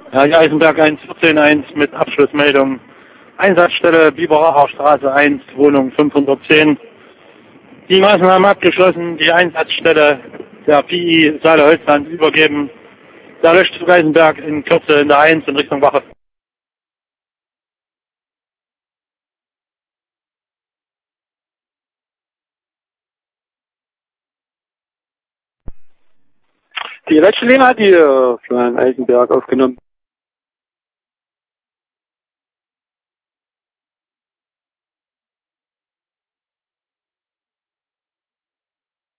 Ja, hier Eisenberg 114.1 mit Abschlussmeldung. Einsatzstelle Biberacher Straße 1, Wohnung 510. Die Maßnahmen abgeschlossen, die Einsatzstelle der PI Saale-Holzland übergeben. Der Löschzug Eisenberg in Kürze in der 1 in Richtung Wache. Die Löschlinie hat die Florian Eisenberg aufgenommen.